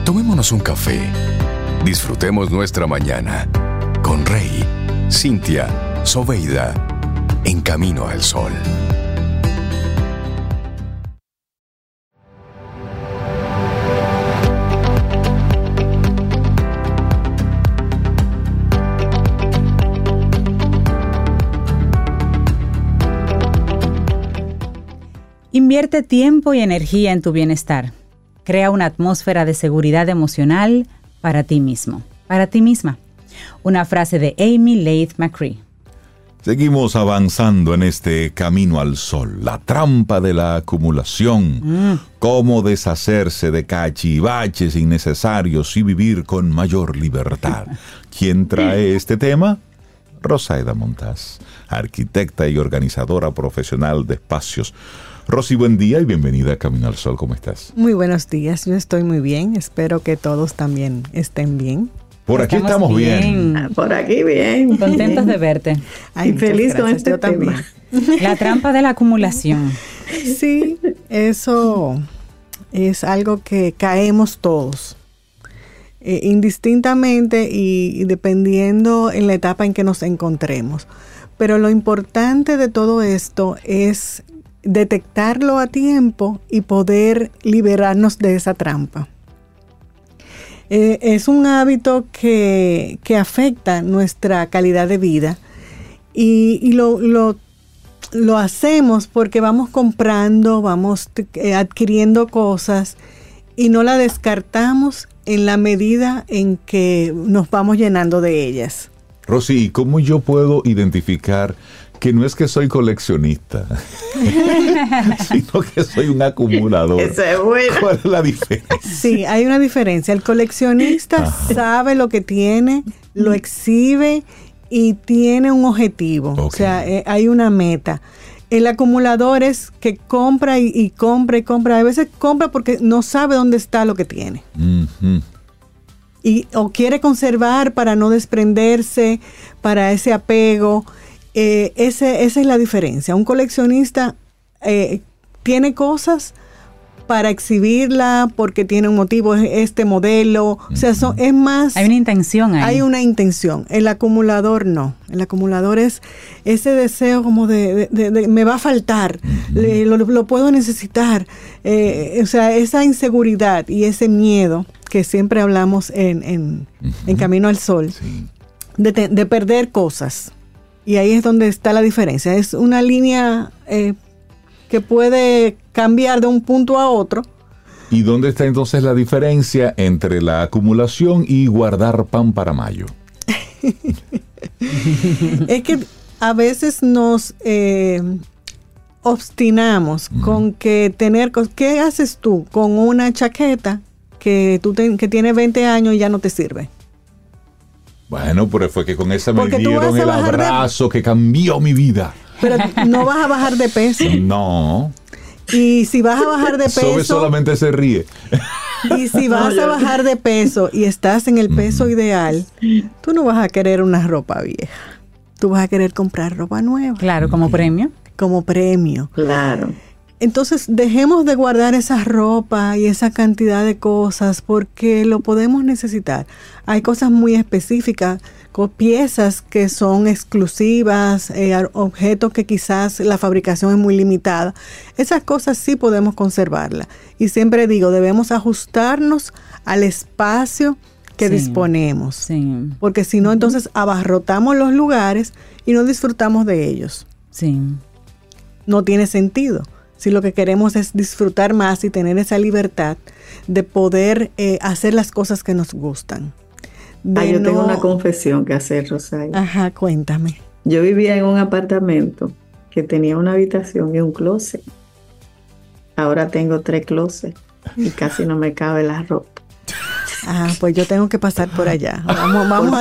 Tomémonos un café. Disfrutemos nuestra mañana con Rey, Cintia, Sobeida, en Camino al Sol. Invierte tiempo y energía en tu bienestar. Crea una atmósfera de seguridad emocional para ti mismo, para ti misma. Una frase de Amy Laith McCree. Seguimos avanzando en este camino al sol, la trampa de la acumulación, cómo deshacerse de cachivaches innecesarios y vivir con mayor libertad. ¿Quién trae este tema? Rosaida Montaz, arquitecta y organizadora profesional de espacios. Rosy, buen día y bienvenida a Camino al Sol. ¿Cómo estás? Muy buenos días, yo estoy muy bien. Espero que todos también estén bien. Por aquí estamos bien. Por aquí bien. Contentos de verte. Ay, feliz con este yo tema. La trampa de la acumulación. Sí, eso es algo que caemos todos. Indistintamente y dependiendo en la etapa en que nos encontremos. Pero lo importante de todo esto es detectarlo a tiempo y poder liberarnos de esa trampa. Es un hábito que afecta nuestra calidad de vida y lo hacemos porque vamos comprando, vamos adquiriendo cosas y no la descartamos en la medida en que nos vamos llenando de ellas. Rosy, ¿y cómo yo puedo identificar que no es que soy coleccionista, sino que soy un acumulador? Eso es bueno. ¿Cuál es la diferencia? Sí, hay una diferencia. El coleccionista sabe lo que tiene, lo exhibe y tiene un objetivo. Okay. O sea, hay una meta. El acumulador es que compra y compra y compra. A veces compra porque no sabe dónde está lo que tiene. Uh-huh. O quiere conservar para no desprenderse, para ese apego. Esa es la diferencia. Un coleccionista tiene cosas para exhibirla porque tiene un motivo, este modelo. O sea, es más... Hay una intención ahí. Hay una intención. El acumulador no. El acumulador es ese deseo como de me va a faltar, lo puedo necesitar. O sea, esa inseguridad y ese miedo que siempre hablamos en Camino al Sol, sí, de perder cosas. Y ahí es donde está la diferencia. Es una línea que puede cambiar de un punto a otro. ¿Y dónde está entonces la diferencia entre la acumulación y guardar pan para mayo? Es que a veces nos obstinamos con que tener cosas. ¿Qué haces tú con una chaqueta que tiene 20 años y ya no te sirve? Bueno, pero fue que con esa me dieron el abrazo que cambió mi vida. Pero no vas a bajar de peso. No. Y si vas a bajar de peso... Sobe solamente se ríe. Y si vas a bajar de peso y estás en el peso ideal, tú no vas a querer una ropa vieja. Tú vas a querer comprar ropa nueva. Claro, como premio. Como premio. Claro. Entonces, dejemos de guardar esa ropa y esa cantidad de cosas porque lo podemos necesitar. Hay cosas muy específicas, piezas que son exclusivas, objetos que quizás la fabricación es muy limitada. Esas cosas sí podemos conservarlas. Y siempre digo, debemos ajustarnos al espacio que disponemos. Sí. Porque si no, entonces abarrotamos los lugares y no disfrutamos de ellos. Sí. No tiene sentido. Si lo que queremos es disfrutar más y tener esa libertad de poder hacer las cosas que nos gustan. Yo tengo una confesión que hacer, Rosario. Ajá, cuéntame. Yo vivía en un apartamento que tenía una habitación y un closet. Ahora tengo 3 closets y casi no me cabe la ropa. Pues yo tengo que pasar por allá. Vamos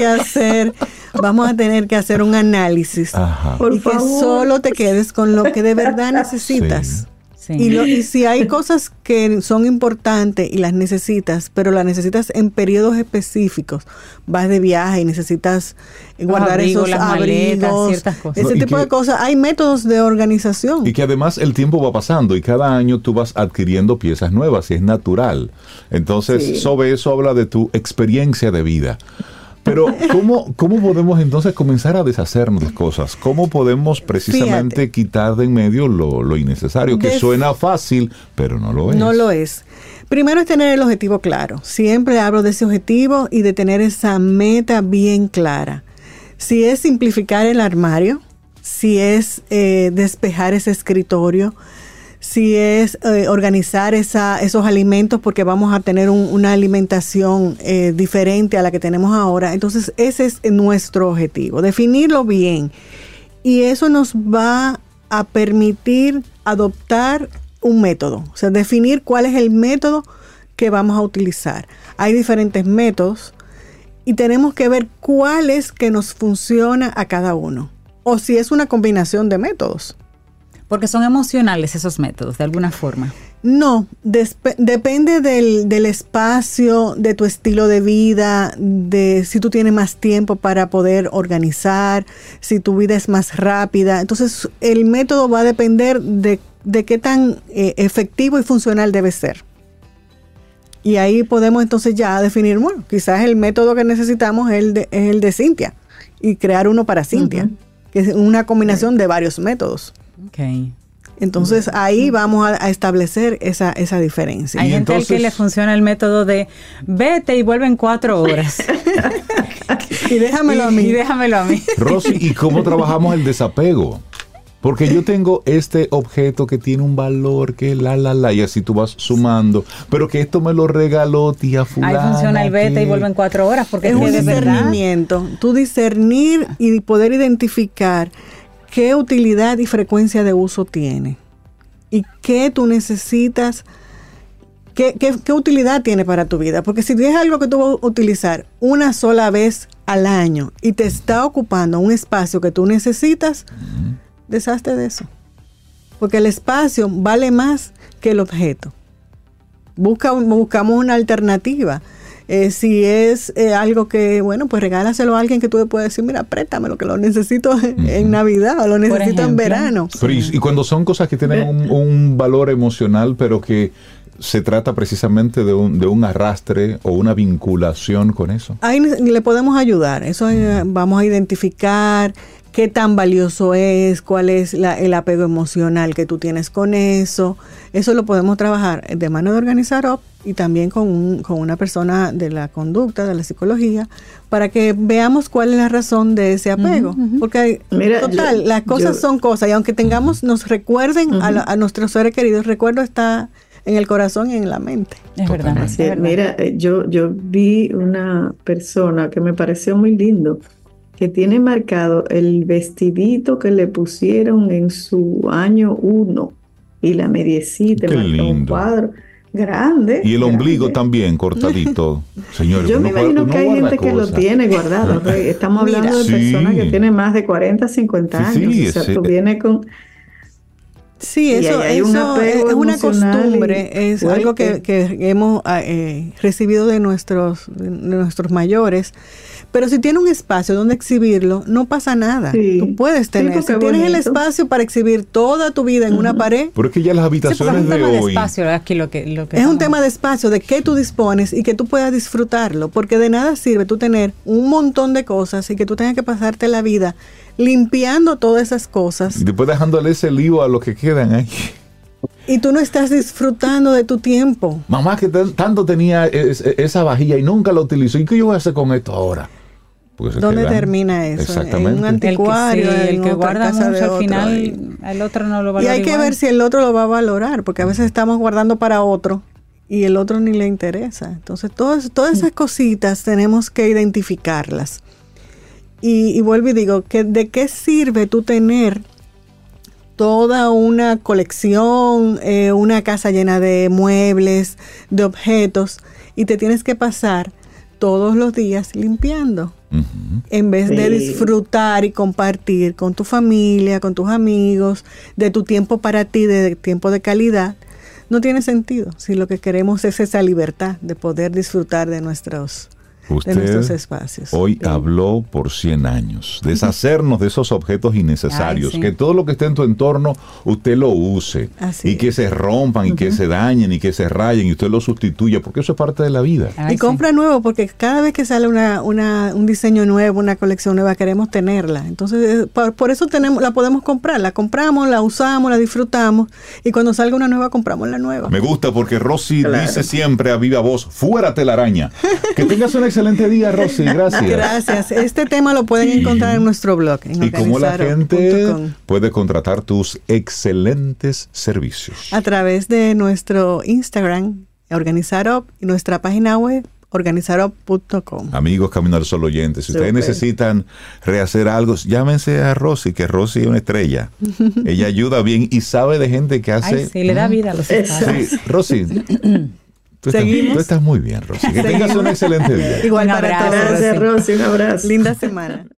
a tener que hacer un análisis. Por y favor. Que solo te quedes con lo que de verdad necesitas. Sí. Sí. Y si hay cosas que son importantes y las necesitas, pero las necesitas en periodos específicos, vas de viaje y necesitas guardar abrigos, esos las maletas, abrigos, ciertas cosas. ese tipo de cosas. Hay métodos de organización. Y que además el tiempo va pasando y cada año tú vas adquiriendo piezas nuevas y es natural. Entonces, Sí. sobre eso habla de tu experiencia de vida. Pero, ¿cómo podemos entonces comenzar a deshacernos de cosas? ¿Cómo podemos precisamente quitar de en medio lo innecesario? Que suena fácil, pero no lo es. No lo es. Primero es tener el objetivo claro. Siempre hablo de ese objetivo y de tener esa meta bien clara. Si es simplificar el armario, si es despejar ese escritorio, si es organizar esos alimentos porque vamos a tener una alimentación diferente a la que tenemos ahora. Entonces ese es nuestro objetivo, definirlo bien. Y eso nos va a permitir adoptar un método, o sea, definir cuál es el método que vamos a utilizar. Hay diferentes métodos y tenemos que ver cuál es que nos funciona a cada uno, o si es una combinación de métodos. Porque son emocionales esos métodos, de alguna forma. No, depende del espacio, de tu estilo de vida, de si tú tienes más tiempo para poder organizar, si tu vida es más rápida. Entonces, el método va a depender de qué tan efectivo y funcional debe ser. Y ahí podemos entonces ya definir, bueno, quizás el método que necesitamos es el de Cintia y crear uno para Cintia, que es una combinación de varios métodos. Okay. Entonces ahí vamos a establecer esa diferencia. Hay Y gente entonces, al que le funciona el método de vete y vuelve en 4 horas. Y déjamelo a mí. Y déjamelo a mí. Rosy, ¿y cómo trabajamos el desapego? Porque yo tengo este objeto que tiene un valor que y así tú vas sumando, pero que esto me lo regaló tía fulana. Ahí funciona el vete que- y vuelve en 4 horas porque Es es un que de verdad. discernimiento. Tú discernir y poder identificar qué utilidad y frecuencia de uso tiene. Y qué tú necesitas, qué utilidad tiene para tu vida. Porque si es algo que tú vas a utilizar una sola vez al año y te está ocupando un espacio que tú necesitas, deshazte de eso. Porque el espacio vale más que el objeto. Buscamos una alternativa. Si es algo que, bueno, pues regálaselo a alguien que tú le puedes decir, mira, préstamelo, que lo necesito en Navidad o lo necesito en ejemplo. verano. Pero y cuando son cosas que tienen un valor emocional, pero que se trata precisamente de un arrastre o una vinculación con eso. Ahí le podemos ayudar. Eso vamos a identificar qué tan valioso es, cuál es el apego emocional que tú tienes con eso. Eso lo podemos trabajar de mano de Organizar Up y también con una persona de la conducta, de la psicología, para que veamos cuál es la razón de ese apego. Porque Mira, total, las cosas son cosas y aunque nos recuerden a nuestros seres queridos, el recuerdo está en el corazón y en la mente. Es verdad. Es Sí, verdad. mira, yo vi una persona que me pareció muy lindo, que tiene marcado el vestidito que le pusieron en su año 1 y la mediecita, Qué marcó un lindo. cuadro grande. Y el ombligo grande. también cortadito. Señores, Yo me imagino que hay guarda gente que lo cosas. tiene guardado. Rey. Estamos hablando de Sí. personas que tienen más de 40, 50 Sí, años. sí, O sea, ese- tú vienes con... Sí, Y eso, ahí hay un eso apego es una emocional costumbre, y es algo fuerte. que hemos recibido de nuestros mayores. Pero si tiene un espacio donde exhibirlo, no pasa nada. Sí. Tú puedes Sí, tener. porque Si tienes el bonito. espacio para exhibir toda tu vida en una pared, Pero es que ya las Sí, porque es habitaciones un de tema de hoy. espacio aquí lo que es un estamos- tema de espacio, de qué tú dispones y que tú puedas disfrutarlo. Porque de nada sirve tú tener un montón de cosas y que tú tengas que pasarte la vida limpiando todas esas cosas Y después dejándole ese lío a los que quedan ahí. y tú no estás disfrutando de tu tiempo. Mamá que tanto tenía esa vajilla y nunca la utilizó. ¿Y qué yo voy a hacer con esto ahora? Porque se ¿Dónde quedan. termina eso? Exactamente. En un anticuario, el en que otra guarda casa de mucho al otro. final, al otro no lo Y valora hay que igual. ver si el otro lo va a valorar, porque a veces estamos guardando para otro y el otro ni le interesa. Entonces, todas esas cositas tenemos que identificarlas. Y vuelvo y digo, ¿de qué sirve tú tener toda una colección, una casa llena de muebles, de objetos, y te tienes que pasar todos los días limpiando. En vez de disfrutar y compartir con tu familia, con tus amigos, de tu tiempo para ti, de tiempo de calidad, no tiene sentido si lo que queremos es esa libertad de poder disfrutar de nuestros espacios. Hoy habló por 100 años. Deshacernos de esos objetos innecesarios. Que todo lo que esté en tu entorno, usted lo use. Y que se rompan, y que se dañen, y que se rayen, y usted lo sustituya, porque eso es parte de la vida. Y compra nuevo, porque cada vez que sale un diseño nuevo, una colección nueva, queremos tenerla. Entonces, por eso la podemos comprar. La compramos, la usamos, la disfrutamos, y cuando salga una nueva, compramos la nueva. Me gusta porque Rosy dice siempre a viva voz, fuera telaraña. Que tengas una excelente día, Rosy. Gracias. Gracias. Este tema lo pueden encontrar en nuestro blog. Y cómo la gente puede contratar tus excelentes servicios. A través de nuestro Instagram, Organizarup, y nuestra página web, organizarup.com. Amigos Camino al Sol oyentes, si ustedes necesitan rehacer algo, llámense a Rosy, que Rosy es una estrella. Ella ayuda bien y sabe de gente que hace... Sí, le da vida a los espacios. Sí, Rosy... Tú estás muy bien, Rosy. Que tengas un excelente día. Igual para todos. Gracias, Rosy. Un abrazo. Linda semana.